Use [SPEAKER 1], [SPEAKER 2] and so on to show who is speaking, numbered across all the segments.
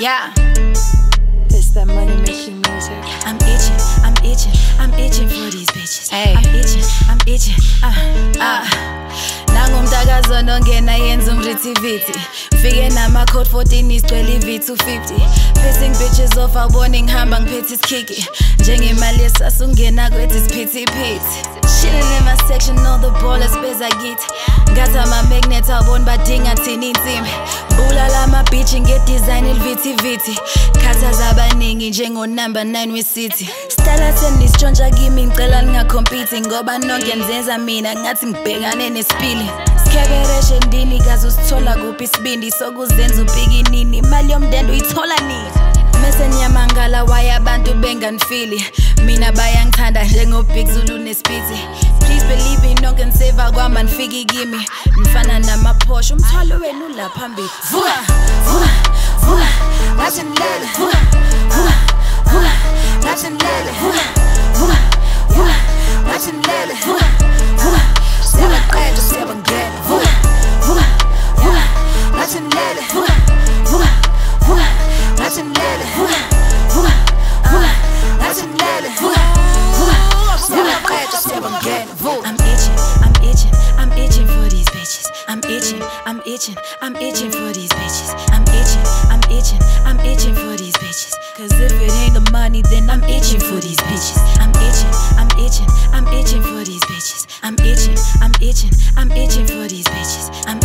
[SPEAKER 1] Yeah.
[SPEAKER 2] It's that money making music.
[SPEAKER 1] I'm itching for these bitches.
[SPEAKER 2] Hey.
[SPEAKER 1] I'm itching. Nangumdakazo nongena yenza umrithivithi. Fike nama-code 14 isicwela i-V250. Pissing bitches off awubona ngihamba ngiphethe isikiki. Njengemali yesasa ungena kwethi isiphithiphithi. Chilling in my section, all the ballers beza kithi. Ngathi ama-magnet awubona badinga thina insimbi. Bulala ama-bitch nge-design il-vithivithi. Khathaza abaningi njengo-number 9 we-city. Stella senistshontsha kimi ngicela ningakhompiti. Ngoba nonke nizenza mina ngathi ngibhekane nesipili. Sikebereshe ndini kaze usithola kuphi isibindi. Sokuzenza upikinini imali yomndende uyithola nini. Mese nyamangala waye abantu benganifili. Mina bayangithanda njengo-Big Zulu neSpithi. Please believe me nonke niseva kwama nifiki kimi. Nifana nama-Porsche umthwalo wenu la phambili. Vuka, vuka, vuka, ngathi nilele. Vuka, vuka, vuka, ngathi nilele. Vuka, vuka, vuka, ngathi nilele. Vuka, vuka, siyabaqeda siyabangena. Vuka, vuka, vuka, ngathi nilele. Vuka, vuka, vuka, ngathi nilele. Vuka, vuka, vuka, ngathi nilele. Vuka, vuka, siyabaqeda siyabangena. Vuka. I'm itching for these bitches. I'm itching for these bitches. I'm itching for these bitches. Cause if it ain't the money, then I'm itching for these bitches. I'm itching for these bitches. I'm itching for these bitches.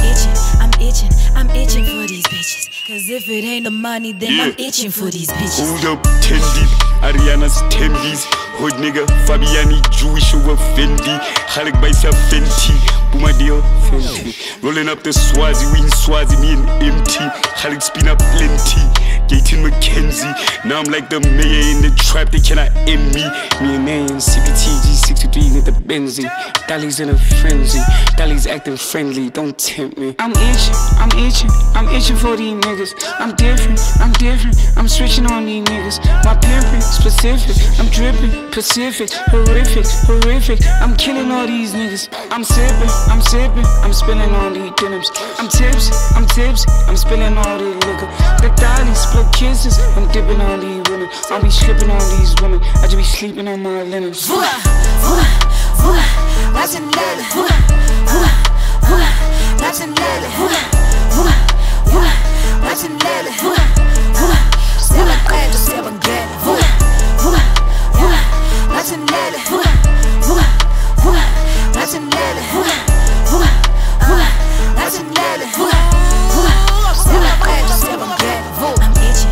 [SPEAKER 1] I'm itching for these bitches. Cause if it ain't the money, then I'm itching for these bitches.
[SPEAKER 3] Hold up, 10 deep, Ariana's 10 B's. Hood nigga, Fabiani, Jewish over Fendi. Halik Baisa Fenty, Boomadio Fenty. Rolling up the Swazi, we in Swazi, me and empty. Halik spin up plenty. Gaten McKenzie, now I'm like the mayor in the trap, they cannot end me. Me and man, CPTG 63 with the Benzie. Dolly's in a frenzy, Dolly's acting friendly, don't tempt me.
[SPEAKER 4] I'm itching for these niggas. I'm different, I'm switching on these niggas. My pimpin' specific, I'm drippin', Pacific, horrific. I'm killing all these niggas. I'm sippin', I'm spilling all these denims. I'm tipsy, I'm spilling all this liquor. The dollies, split kisses, I'm dipping on these women. I'll be slipping on these women. I just be sleeping on my linens.
[SPEAKER 1] Vuka, vuka, vuka, ngathi nilele. Vuka, vuka, vuka, ngathi nilele. Vuka, vuka, vuka, ngathi nilele. Vuka, vuka, siyabaqeda siyabangena. Vuka, vuka, vuka, ngathi nilele. Vuka, vuka, vuka, ngathi nilele. Vuka, vuka, vuka, ngathi nilele. Vuka, vuka, siyabaqeda siyabangena. Vuka.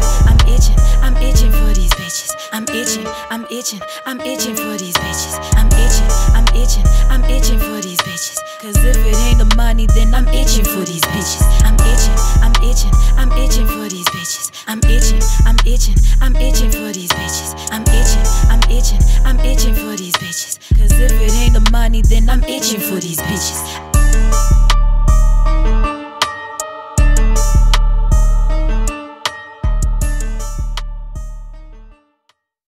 [SPEAKER 1] I'm itching for these bitches. I'm itching for these bitches. I'm itching for these bitches. Cause if it ain't the money, then I'm itching for these bitches. I'm itching for these bitches. I'm itching for these bitches. I'm itching for these bitches. Cause if it ain't the money, then I'm itching for these bitches.